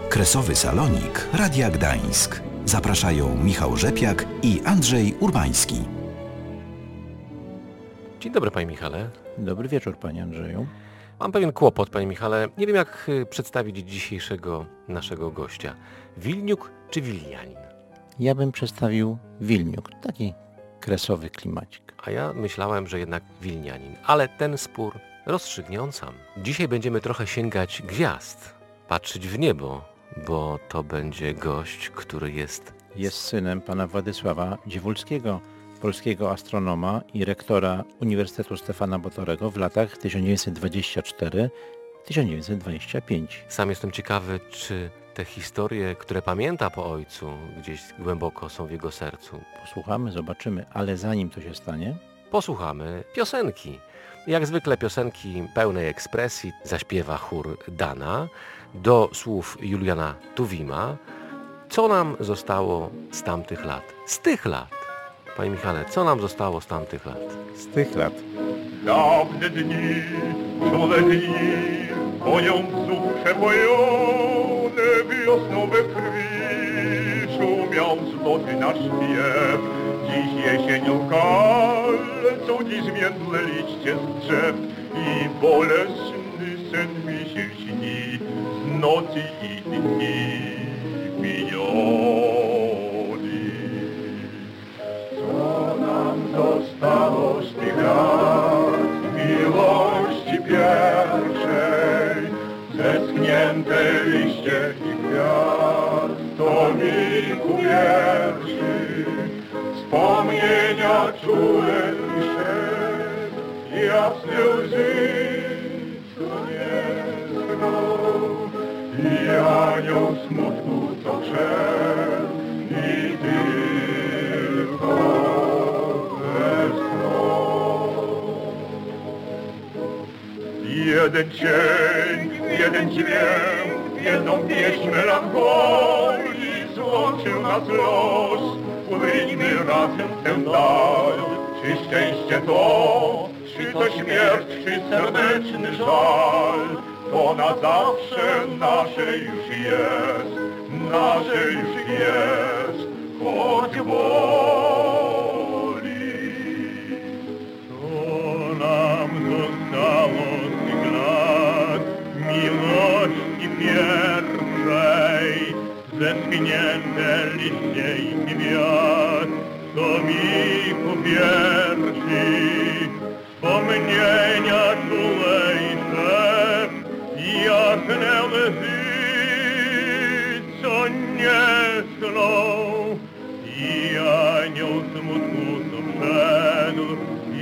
Kresowy Salonik Radia Gdańsk. Zapraszają Michał Rzepiak i Andrzej Urbański. Dzień dobry, panie Michale. Dobry wieczór, panie Andrzeju. Mam pewien kłopot, panie Michale. Nie wiem, jak przedstawić dzisiejszego naszego gościa. Wilniuk czy Wilnianin? Ja bym przedstawił Wilniuk, taki kresowy klimacik. A ja myślałem, że jednak Wilnianin. Ale ten spór rozstrzygnie on sam. Dzisiaj będziemy trochę sięgać gwiazd, patrzeć w niebo, bo to będzie gość, który jest synem pana Władysława Dziewulskiego, polskiego astronoma i rektora Uniwersytetu Stefana Batorego w latach 1924-1925. Sam jestem ciekawy, czy te historie, które pamięta po ojcu, gdzieś głęboko są w jego sercu. Posłuchamy, zobaczymy, ale zanim to się stanie, posłuchamy piosenki. Jak zwykle piosenki pełnej ekspresji zaśpiewa chór Dana do słów Juliana Tuwima. Co nam zostało z tamtych lat? Z tych lat. Panie Michale, co nam zostało z tamtych lat? z tych lat. Dawne dni, czule dni, gonią wzór przepojone wiosną we krwi, szumią zloty na śpiew. Dziś jesienią kalcą, dziś międle liście z drzew i bolesny sen mi się śni z nocy i dni miniony. Co nam zostało z tych lat miłości pierwszej? Zeschnięte liście i kwiat, tomiku wierszy, wspomnienia czule się, jasne łzy, co nie schną, i anioł smutku, co wszedł, i tylko westchnął. Jeden cień, jeden dźwięk, jedną pieśń melancholii złączył nas los. Płyńmy razem w tę dal, czy szczęście to, czy to śmierć, czy serdeczny żal, to na zawsze nasze już jest, nasze już jest, choć boli. Co nam zostało z tych lat miłości pierwszej? Zeschnięte liście i kwiat, tomiku wierszy, wspomnienia czulejsze, jasne łzy, co nie schną, i anioł smutku, co wszedł, i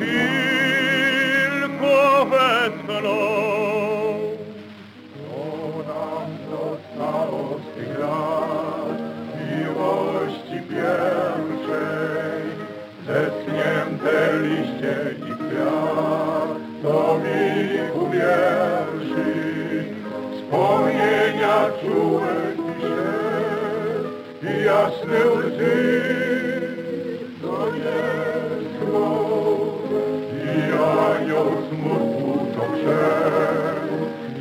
tylko westchnął. Zostało z tych lat miłości pierwszej, zeschnięte liście i kwiat, tomiku wierszy, wspomnienia czułe się, jasne łzy, co nie schną, i anioł smutku, co wszedł, i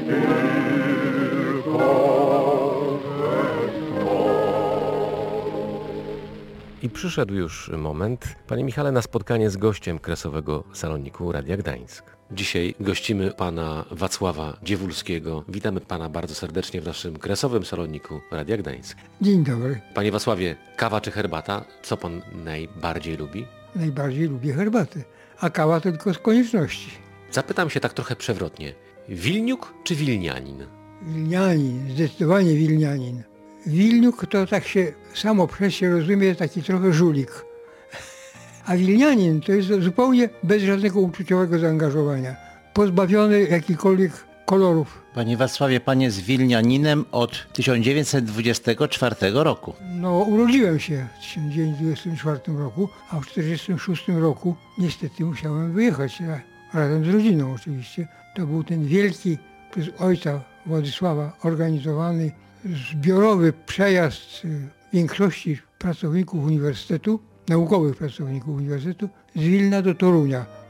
I przyszedł już moment, panie Michale, na spotkanie z gościem Kresowego Saloniku Radia Gdańsk. Dzisiaj gościmy pana Wacława Dziewulskiego. Witamy pana bardzo serdecznie w naszym Kresowym Saloniku Radia Gdańsk. Dzień dobry. Panie Wacławie, kawa czy herbata? Co pan najbardziej lubi? Najbardziej lubię herbatę, a kawa to tylko z konieczności. Zapytam się tak trochę przewrotnie. Wilniuk czy Wilnianin? Wilnianin, zdecydowanie Wilnianin. Wilniuk to tak się samo przez się rozumie, taki trochę żulik. A Wilnianin to jest zupełnie bez żadnego uczuciowego zaangażowania. Pozbawiony jakichkolwiek kolorów. Panie Wacławie, pan jest Wilnianinem od 1924 roku. No, urodziłem się w 1924 roku, a w 1946 roku niestety musiałem wyjechać razem z rodziną oczywiście. To był ten wielki przez ojca Władysława organizowany zbiorowy przejazd większości pracowników uniwersytetu, naukowych pracowników uniwersytetu z Wilna do Torunia.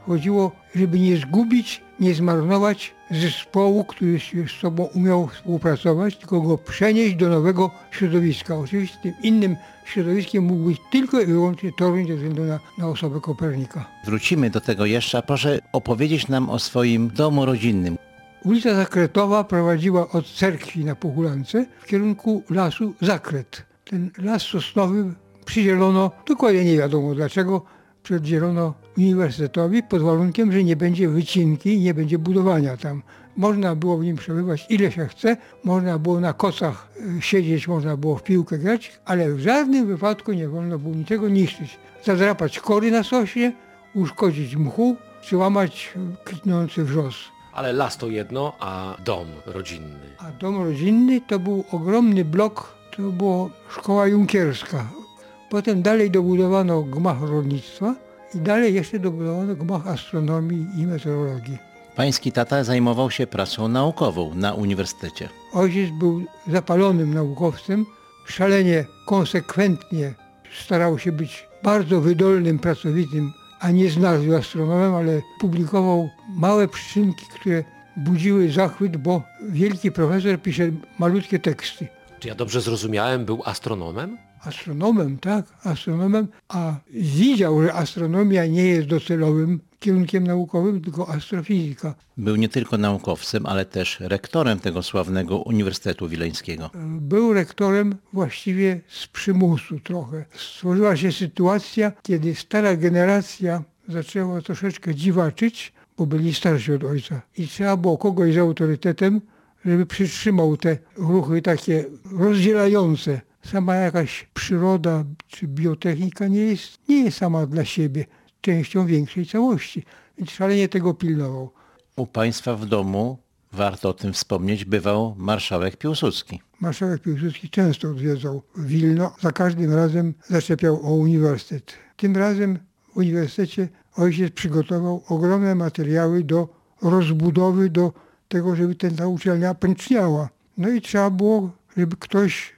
chodziło, żeby nie zgubić, nie zmarnować zespołu, który z sobą umiał współpracować, tylko go przenieść do nowego środowiska. Oczywiście tym innym środowiskiem mógł być tylko i wyłącznie Toruń ze względu na osobę Kopernika. Wrócimy do tego jeszcze, a proszę opowiedzieć nam o swoim domu rodzinnym. Ulica Zakretowa prowadziła od cerkwi na Pochulance w kierunku lasu Zakret. Ten las sosnowy przydzielono, dokładnie nie wiadomo dlaczego, przydzielono uniwersytetowi pod warunkiem, że nie będzie wycinki i nie będzie budowania tam. Można było w nim przebywać ile się chce, można było na kocach siedzieć, można było w piłkę grać, ale w żadnym wypadku nie wolno było niczego niszczyć. Zadrapać kory na sośnie, uszkodzić mchu czy łamać kwitnący wrzos. Ale las to jedno, a dom rodzinny. A dom rodzinny to był ogromny blok, to była szkoła junkierska. Potem dalej dobudowano gmach rolnictwa i dalej jeszcze dobudowano gmach astronomii i meteorologii. Pański tata zajmował się pracą naukową na uniwersytecie. Ojciec był zapalonym naukowcem, szalenie, konsekwentnie starał się być bardzo wydolnym, pracowitym, a nie z nazwy astronomem, ale publikował małe przyczynki, które budziły zachwyt, bo wielki profesor pisze malutkie teksty. Czy ja dobrze zrozumiałem, był astronomem? Astronomem, tak, astronomem, a widział, że astronomia nie jest docelowym kierunkiem naukowym, tylko astrofizyka. Był nie tylko naukowcem, ale też rektorem tego sławnego Uniwersytetu Wileńskiego. Był rektorem właściwie z przymusu trochę. Stworzyła się sytuacja, kiedy stara generacja zaczęła troszeczkę dziwaczyć, bo byli starsi od ojca i trzeba było kogoś z autorytetem, żeby przytrzymał te ruchy takie rozdzielające. Sama jakaś przyroda czy biotechnika nie jest sama dla siebie częścią większej całości, więc szalenie tego pilnował. U państwa w domu, warto o tym wspomnieć, bywał marszałek Piłsudski. Marszałek Piłsudski często odwiedzał Wilno, za każdym razem zaczepiał o uniwersytet. Tym razem w uniwersytecie ojciec przygotował ogromne materiały do rozbudowy, do tego, żeby ta uczelnia pęczniała. No i trzeba było, żeby ktoś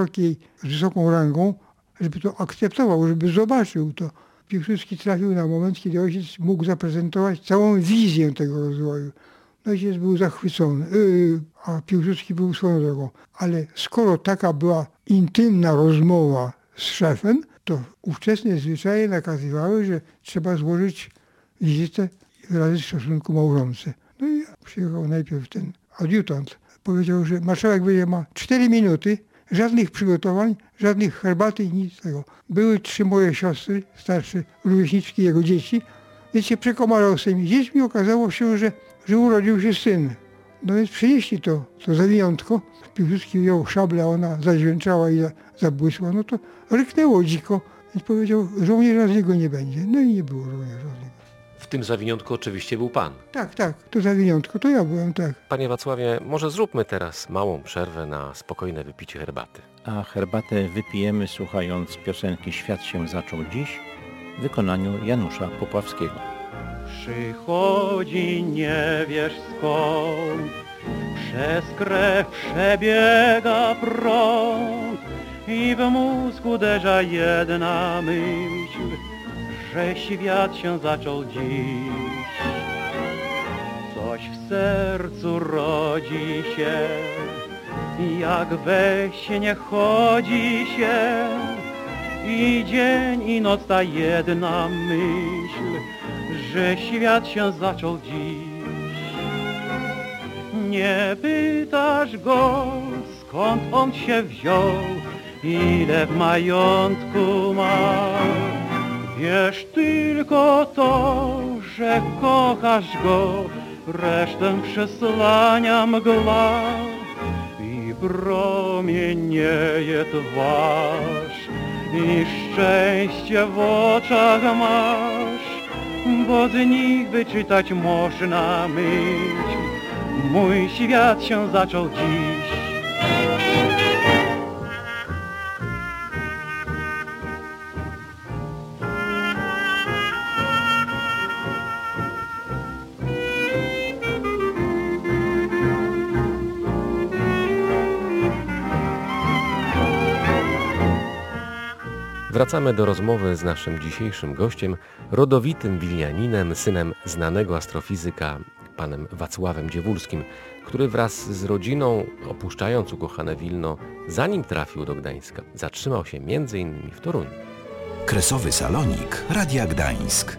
z wysoką rangą, żeby to akceptował, żeby zobaczył to. Piłsudski trafił na moment, kiedy ojciec mógł zaprezentować całą wizję tego rozwoju. No ojciec był zachwycony, a Piłsudski był swoją drogą. Ale skoro taka była intymna rozmowa z szefem, to ówczesne zwyczaje nakazywały, że trzeba złożyć wizytę i wyrazić szacunku małżonce. No i przyjechał najpierw ten adiutant. Powiedział, że marszałek ma 4 minuty, żadnych przygotowań, żadnych herbaty i nic tego. Były 3 moje siostry, starsze rówieśniczki jego dzieci, więc się przekomarał z tymi dziećmi. Okazało się, że urodził się syn. No więc przynieśli to zawiniątko. Piłsudski wziął szablę, ona zadźwięczała i zabłysła. No to ryknęło dziko, więc powiedział, żołnierza z niego nie będzie. No i nie było żołnierza z niego. W tym zawiniątku oczywiście był pan. Tak, to zawiniątko, to ja byłem, tak. Panie Wacławie, może zróbmy teraz małą przerwę na spokojne wypicie herbaty. A herbatę wypijemy słuchając piosenki Świat się zaczął dziś w wykonaniu Janusza Popławskiego. Przychodzi nie wiesz skąd, przez krew przebiega prąd i w mózg uderza jedna myśl, że świat się zaczął dziś. Coś w sercu rodzi się, jak we śnie chodzi się, i dzień i noc ta jedna myśl, że świat się zaczął dziś. Nie pytasz go, skąd on się wziął, ile w majątku ma. Wiesz tylko to, że kochasz go, resztę przesłania mgła i promienieje twarz i szczęście w oczach masz, bo z nich wyczytać można myśl. Mój świat się zaczął dziś. Wracamy do rozmowy z naszym dzisiejszym gościem, rodowitym wilnianinem, synem znanego astrofizyka, panem Wacławem Dziewulskim, który wraz z rodziną, opuszczając ukochane Wilno, zanim trafił do Gdańska, zatrzymał się m.in. w Toruniu. Kresowy salonik Radia Gdańsk.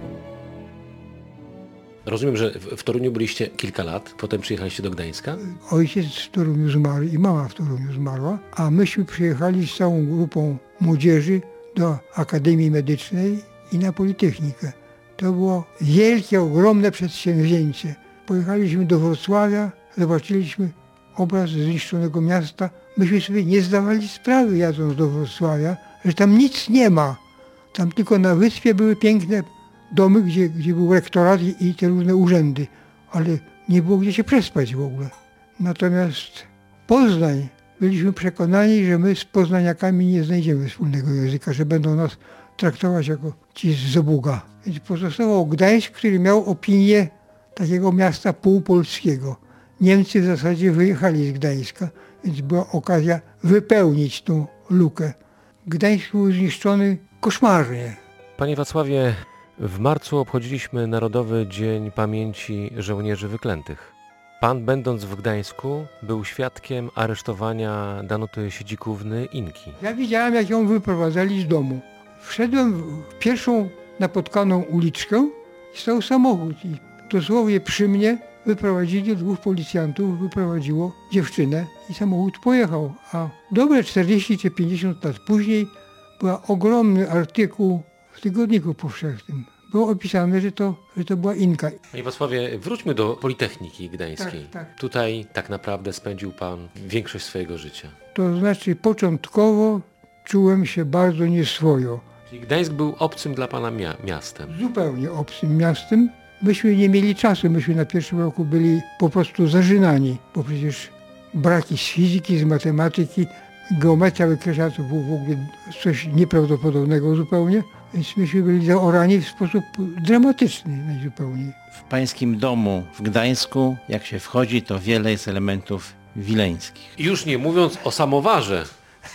Rozumiem, że w Toruniu byliście kilka lat, potem przyjechaliście do Gdańska? Ojciec w Toruniu zmarł i mama w Toruniu zmarła, a myśmy przyjechali z całą grupą młodzieży do Akademii Medycznej i na Politechnikę. To było wielkie, ogromne przedsięwzięcie. Pojechaliśmy do Wrocławia, zobaczyliśmy obraz zniszczonego miasta. Myśmy sobie nie zdawali sprawy, jadąc do Wrocławia, że tam nic nie ma. Tam tylko na wyspie były piękne domy, gdzie był rektorat i te różne urzędy, ale nie było gdzie się przespać w ogóle. Natomiast Poznań, byliśmy przekonani, że my z poznaniakami nie znajdziemy wspólnego języka, że będą nas traktować jako ci z Zobuga. Więc pozostawał Gdańsk, który miał opinię takiego miasta półpolskiego. Niemcy w zasadzie wyjechali z Gdańska, więc była okazja wypełnić tą lukę. Gdańsk był zniszczony koszmarnie. Panie Wacławie, w marcu obchodziliśmy Narodowy Dzień Pamięci Żołnierzy Wyklętych. Pan, będąc w Gdańsku, był świadkiem aresztowania Danuty Siedzikówny Inki. Ja widziałem, jak ją wyprowadzali z domu. Wszedłem w pierwszą napotkaną uliczkę i stał samochód i dosłownie przy mnie wyprowadzili, dwóch policjantów wyprowadziło dziewczynę i samochód pojechał. A dobre 40 czy 50 lat później był ogromny artykuł w Tygodniku Powszechnym. Było opisane, że to była Inka. Panie Wacławie, wróćmy do Politechniki Gdańskiej. Tak. Tutaj tak naprawdę spędził pan większość swojego życia. To znaczy początkowo czułem się bardzo nieswojo. Czyli Gdańsk był obcym dla pana miastem. Zupełnie obcym miastem. Myśmy nie mieli czasu, myśmy na pierwszym roku byli po prostu zażynani, bo przecież braki z fizyki, z matematyki, geometria wykreślana to było w ogóle coś nieprawdopodobnego zupełnie, więc myśmy byli zaorani w sposób dramatyczny najzupełniej. W pańskim domu w Gdańsku, jak się wchodzi, to wiele jest elementów wileńskich. Już nie mówiąc o samowarze.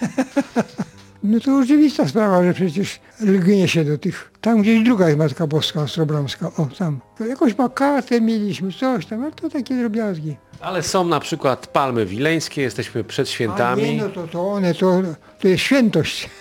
No to oczywista sprawa, że przecież lgnie się do tych. Tam gdzieś druga jest Matka Boska Ostrobramska, o tam. Jakąś makatę mieliśmy, coś tam, ale to takie drobiazgi. Ale są na przykład palmy wileńskie, jesteśmy przed świętami. A nie, no to one, to jest świętość.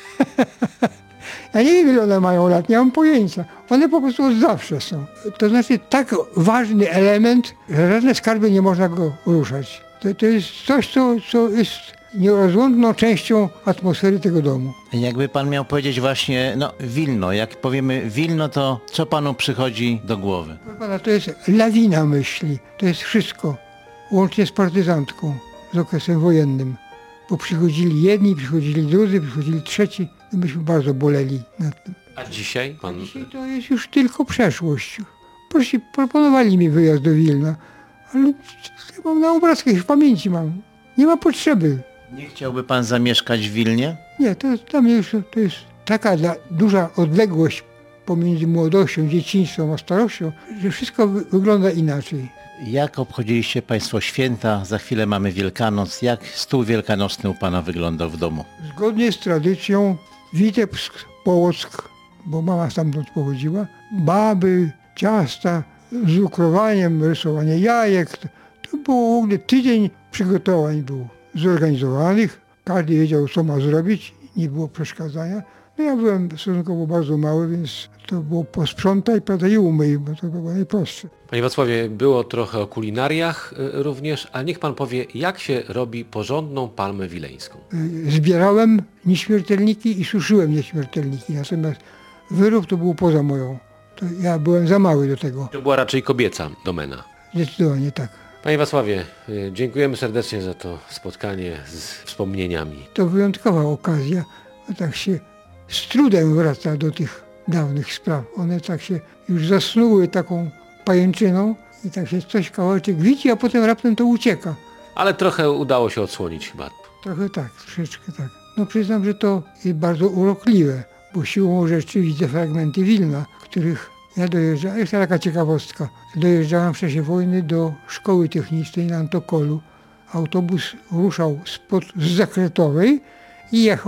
Ja nie wiem, ile one mają lat, nie mam pojęcia. One po prostu od zawsze są. To znaczy tak ważny element, że żadne skarby nie można go ruszać. To jest coś, co jest nierozłączną częścią atmosfery tego domu. Jakby pan miał powiedzieć właśnie, Wilno, jak powiemy Wilno, to co panu przychodzi do głowy? Proszę pana, to jest lawina myśli, to jest wszystko, łącznie z partyzantką, z okresem wojennym. Bo przychodzili jedni, przychodzili drudzy, przychodzili trzeci, i myśmy bardzo boleli nad tym. A dzisiaj pan... Dzisiaj to jest już tylko przeszłość. Proponowali mi wyjazd do Wilna, ale ja mam na obrazkach, w pamięci mam. Nie ma potrzeby. Nie chciałby pan zamieszkać w Wilnie? Nie, to jest taka duża odległość pomiędzy młodością, dzieciństwem a starością, że wszystko wygląda inaczej. Jak obchodziliście państwo święta? Za chwilę mamy Wielkanoc. Jak stół wielkanocny u pana wyglądał w domu? Zgodnie z tradycją Witebsk, Połock, bo mama stamtąd pochodziła, baby, ciasta z lukrowaniem, rysowanie jajek. To było w ogóle tydzień przygotowań był zorganizowanych. Każdy wiedział, co ma zrobić, nie było przeszkadzania. No ja byłem stosunkowo bardzo mały, więc to było posprzątaj, prawda, i umyj, bo to było najprostsze. Panie Wacławie, było trochę o kulinariach również, a niech pan powie, jak się robi porządną palmę wileńską. Zbierałem nieśmiertelniki i suszyłem nieśmiertelniki, natomiast wyrób to był poza moją. To ja byłem za mały do tego. To była raczej kobieca domena. Zdecydowanie tak. Panie Wacławie, dziękujemy serdecznie za to spotkanie z wspomnieniami. To wyjątkowa okazja, bo tak się z trudem wraca do tych dawnych spraw. One tak się już zasnuły taką pajęczyną i tak się coś kawałeczek widzi, a potem raptem to ucieka. Ale trochę udało się odsłonić chyba. Trochę tak, troszeczkę tak. No przyznam, że to jest bardzo urokliwe, bo siłą rzeczy widzę fragmenty Wilna, których ja dojeżdżałem. Jest taka ciekawostka. Dojeżdżałem w czasie wojny do szkoły technicznej na Antokolu. Autobus ruszał z Zakretowej i jechał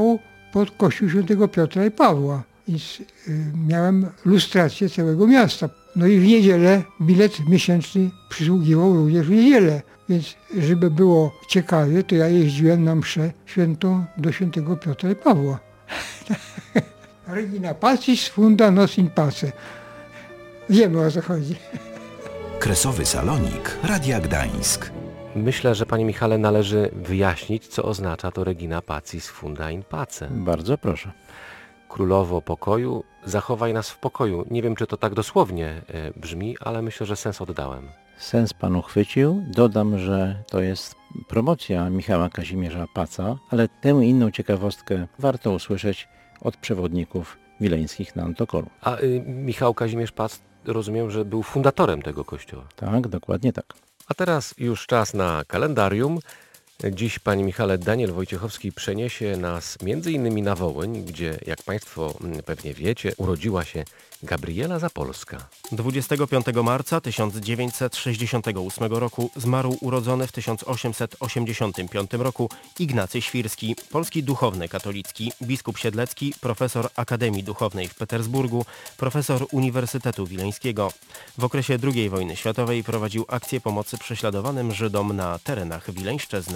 pod kościół Świętego Piotra i Pawła. Więc miałem lustrację całego miasta. No i w niedzielę bilet miesięczny przysługiwał również w niedzielę. Więc żeby było ciekawie, to ja jeździłem na mszę świętą do Świętego Piotra i Pawła. Regina pacis funda nos in pace. Wiemy, o co chodzi. Kresowy salonik Radia Gdańsk. Myślę, że panie Michale należy wyjaśnić, co oznacza to Regina pacis funda in pace. Bardzo proszę. Królowo pokoju, zachowaj nas w pokoju. Nie wiem, czy to tak dosłownie brzmi, ale myślę, że sens oddałem. Sens panu chwycił. Dodam, że to jest promocja Michała Kazimierza Paca, ale tę inną ciekawostkę warto usłyszeć od przewodników wileńskich na Antokolu. A Michał Kazimierz Pac, rozumiem, że był fundatorem tego kościoła. Tak, dokładnie tak. A teraz już czas na kalendarium. Dziś, panie Michale, Daniel Wojciechowski przeniesie nas m.in. na Wołyń, gdzie, jak państwo pewnie wiecie, urodziła się Gabriela Zapolska. 25 marca 1968 roku zmarł urodzony w 1885 roku Ignacy Świrski, polski duchowny katolicki, biskup siedlecki, profesor Akademii Duchownej w Petersburgu, profesor Uniwersytetu Wileńskiego. W okresie II wojny światowej prowadził akcję pomocy prześladowanym Żydom na terenach Wileńszczyzny.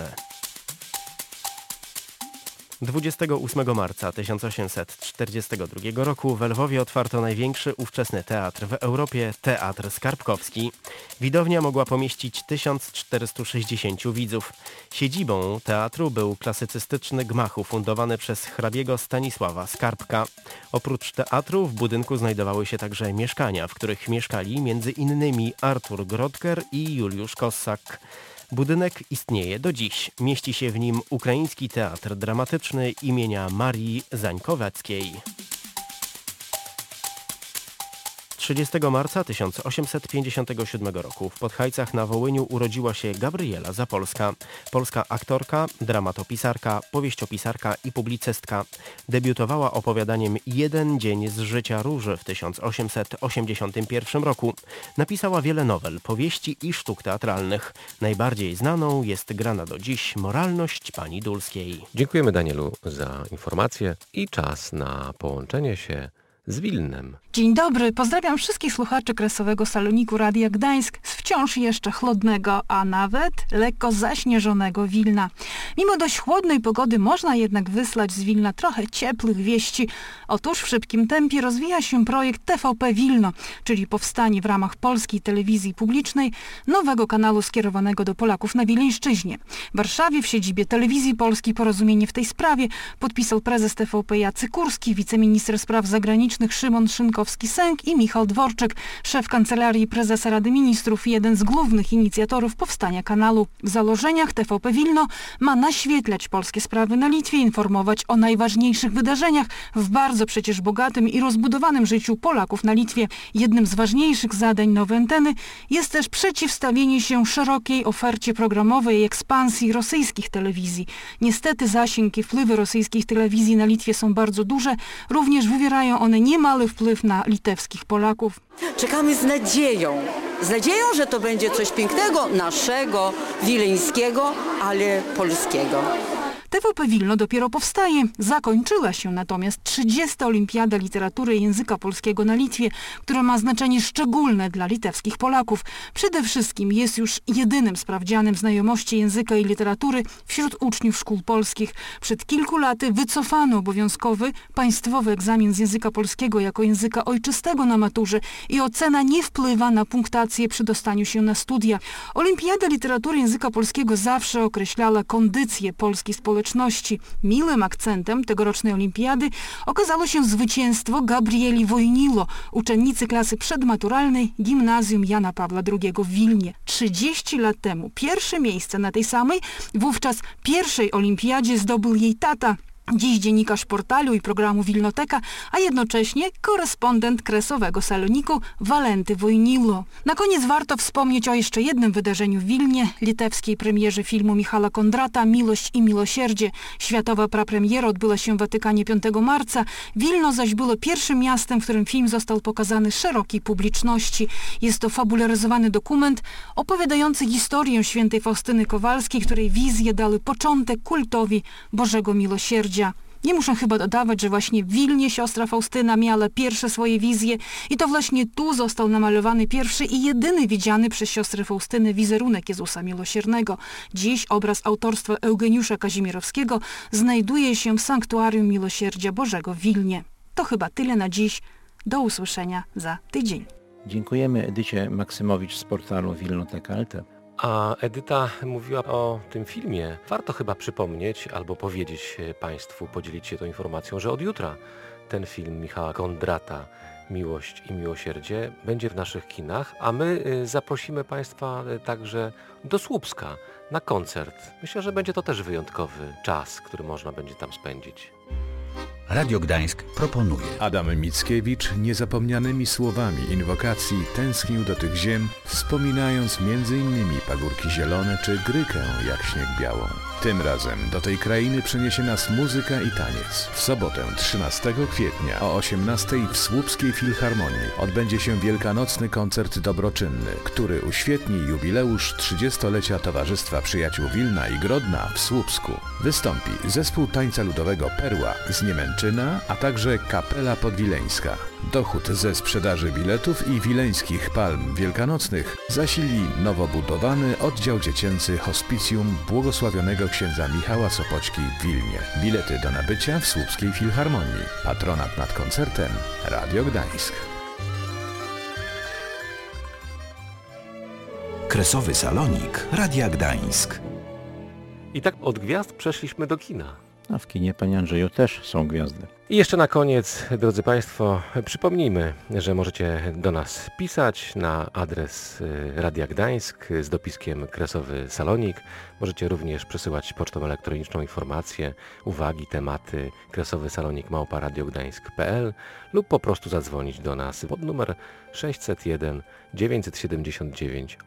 28 marca 1842 roku w Lwowie otwarto największy ówczesny teatr w Europie, Teatr Skarbkowski. Widownia mogła pomieścić 1460 widzów. Siedzibą teatru był klasycystyczny gmach ufundowany przez hrabiego Stanisława Skarbka. Oprócz teatru w budynku znajdowały się także mieszkania, w których mieszkali m.in. Artur Grodker i Juliusz Kossak. Budynek istnieje do dziś. Mieści się w nim Ukraiński Teatr Dramatyczny imienia Marii Zańkoweckiej. 30 marca 1857 roku w Podhajcach na Wołyniu urodziła się Gabriela Zapolska, polska aktorka, dramatopisarka, powieściopisarka i publicystka. Debiutowała opowiadaniem Jeden dzień z życia Róży w 1881 roku. Napisała wiele nowel, powieści i sztuk teatralnych. Najbardziej znaną jest grana do dziś Moralność pani Dulskiej. Dziękujemy, Danielu, za informację i czas na połączenie się z Wilnem. Dzień dobry, pozdrawiam wszystkich słuchaczy Kresowego Saloniku Radia Gdańsk z wciąż jeszcze chłodnego, a nawet lekko zaśnieżonego Wilna. Mimo dość chłodnej pogody można jednak wysłać z Wilna trochę ciepłych wieści. Otóż w szybkim tempie rozwija się projekt TVP Wilno, czyli powstanie w ramach polskiej telewizji publicznej nowego kanału skierowanego do Polaków na Wileńszczyźnie. W Warszawie w siedzibie Telewizji Polskiej porozumienie w tej sprawie podpisał prezes TVP Jacek Kurski, wiceminister spraw zagranicznych Szymon Szynkowski-Sęk i Michał Dworczyk, szef Kancelarii Prezesa Rady Ministrów i jeden z głównych inicjatorów powstania kanału. W założeniach TVP Wilno ma naświetlać polskie sprawy na Litwie, informować o najważniejszych wydarzeniach w bardzo przecież bogatym i rozbudowanym życiu Polaków na Litwie. Jednym z ważniejszych zadań nowej anteny jest też przeciwstawienie się szerokiej ofercie programowej i ekspansji rosyjskich telewizji. Niestety zasięg i wpływy rosyjskich telewizji na Litwie są bardzo duże, również wywierają one niemały wpływ na litewskich Polaków. Czekamy z nadzieją, że to będzie coś pięknego, naszego, wileńskiego, ale polskiego. TVP Wilno dopiero powstaje. Zakończyła się natomiast 30. Olimpiada Literatury i Języka Polskiego na Litwie, która ma znaczenie szczególne dla litewskich Polaków. Przede wszystkim jest już jedynym sprawdzianem znajomości języka i literatury wśród uczniów szkół polskich. Przed kilku laty wycofano obowiązkowy państwowy egzamin z języka polskiego jako języka ojczystego na maturze i ocena nie wpływa na punktację przy dostaniu się na studia. Olimpiada Literatury i Języka Polskiego zawsze określała kondycję polskiej społeczności. Miłym akcentem tegorocznej olimpiady okazało się zwycięstwo Gabrieli Wojnilo, uczennicy klasy przedmaturalnej Gimnazjum Jana Pawła II w Wilnie. 30 lat temu pierwsze miejsce na tej samej, wówczas pierwszej olimpiadzie zdobył jej tata, dziś dziennikarz portalu i programu Wilnoteka, a jednocześnie korespondent Kresowego Saloniku Walenty Wojnilo. Na koniec warto wspomnieć o jeszcze jednym wydarzeniu w Wilnie, litewskiej premierze filmu Michala Kondrata Miłość i miłosierdzie. Światowa prapremiera odbyła się w Watykanie 5 marca. Wilno zaś było pierwszym miastem, w którym film został pokazany szerokiej publiczności. Jest to fabularyzowany dokument opowiadający historię świętej Faustyny Kowalskiej, której wizje dały początek kultowi Bożego Miłosierdzia. Nie muszę chyba dodawać, że właśnie w Wilnie siostra Faustyna miała pierwsze swoje wizje i to właśnie tu został namalowany pierwszy i jedyny widziany przez siostrę Faustyny wizerunek Jezusa Miłosiernego. Dziś obraz autorstwa Eugeniusza Kazimierowskiego znajduje się w Sanktuarium Miłosierdzia Bożego w Wilnie. To chyba tyle na dziś. Do usłyszenia za tydzień. Dziękujemy Edycie Maksymowicz z portalu Wilnoteka.lt. A Edyta mówiła o tym filmie. Warto chyba przypomnieć albo powiedzieć Państwu, podzielić się tą informacją, że od jutra ten film Michała Kondrata Miłość i Miłosierdzie będzie w naszych kinach, a my zaprosimy Państwa także do Słupska na koncert. Myślę, że będzie to też wyjątkowy czas, który można będzie tam spędzić. Radio Gdańsk proponuje. Adam Mickiewicz niezapomnianymi słowami inwokacji tęsknił do tych ziem, wspominając m.in. pagórki zielone czy Grykę jak śnieg białą. Tym razem do tej krainy przyniesie nas muzyka i taniec. W sobotę 13 kwietnia o 18:00 w Słupskiej Filharmonii odbędzie się wielkanocny koncert dobroczynny, który uświetni jubileusz 30-lecia Towarzystwa Przyjaciół Wilna i Grodna w Słupsku. Wystąpi zespół tańca ludowego Perła z Niemęczyna, a także Kapela Podwileńska. Dochód ze sprzedaży biletów i wileńskich palm wielkanocnych zasili nowo budowany oddział dziecięcy Hospicjum Błogosławionego księdza Michała Sopoćki w Wilnie. Bilety do nabycia w Słupskiej Filharmonii. Patronat nad koncertem Radio Gdańsk. Kresowy salonik Radia Gdańsk. I tak od gwiazd przeszliśmy do kina. A w kinie, Panie Andrzeju, też są gwiazdy. I jeszcze na koniec, drodzy Państwo, przypomnijmy, że możecie do nas pisać na adres Radia Gdańsk z dopiskiem Kresowy Salonik. Możecie również przesyłać pocztą elektroniczną informacje, uwagi, tematy kresowysalonik@radiogdańsk.pl lub po prostu zadzwonić do nas pod numer 601 979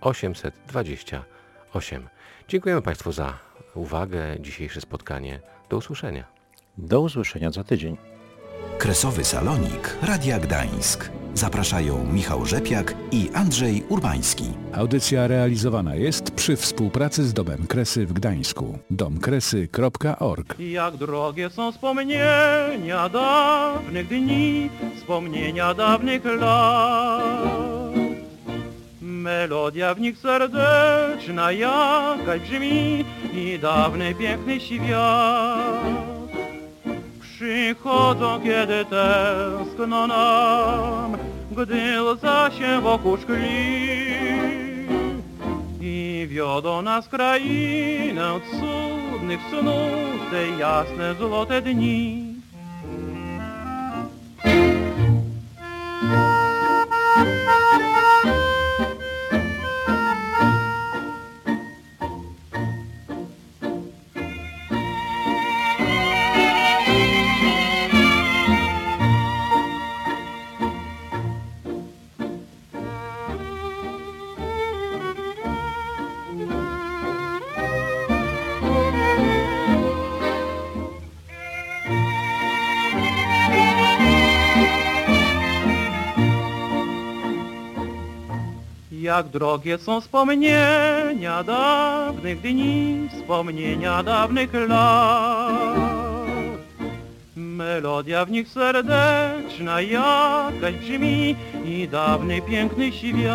828. Dziękujemy Państwu za uwagę, dzisiejsze spotkanie. Do usłyszenia. Do usłyszenia za tydzień. Kresowy salonik Radia Gdańsk. Zapraszają Michał Rzepiak i Andrzej Urbański. Audycja realizowana jest przy współpracy z Domem Kresy w Gdańsku. domkresy.org. Jak drogie są wspomnienia dawnych dni, wspomnienia dawnych lat. Melodia w nich serdeczna jakaś brzmi i dawny piękny świat. Przychodzą, kiedy tęskno nam, gdy łza się wokół szkli i wiodą nas krainę cudnych snów te jasne, złote dni. Jak drogie są wspomnienia dawnych dni, wspomnienia dawnych lat. Melodia w nich serdeczna jakaś brzmi i dawny piękny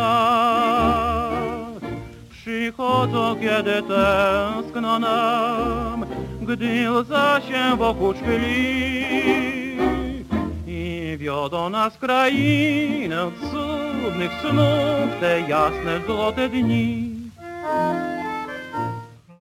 świat. Przychodzą, kiedy tęskno nam, gdy łza się wokół szkli i wiodą nas krainę cudnych snów te jasne, złote dni.